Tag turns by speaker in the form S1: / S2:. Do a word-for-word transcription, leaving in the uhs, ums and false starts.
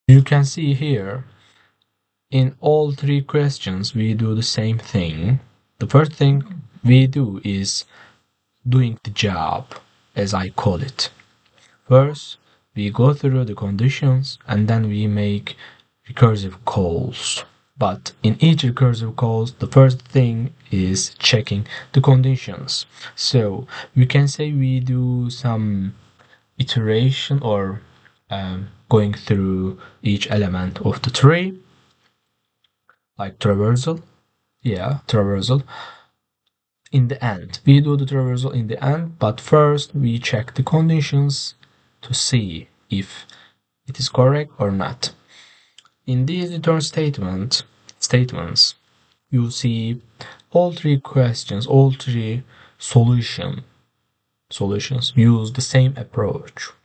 S1: You can see here, in all three questions, we do the same thing. The first thing we do is doing the job, as I call it. First, we go through the conditions and then we make recursive calls. But in each recursive calls, the first thing is checking the conditions. So we can say we do some iteration or um, going through each element of the tree, like traversal. Yeah, traversal. In the end, we do the traversal in the end, but first we check the conditions to see if it is correct or not. In these return statement, statements, you see all three questions, all three solution, solutions use the same approach.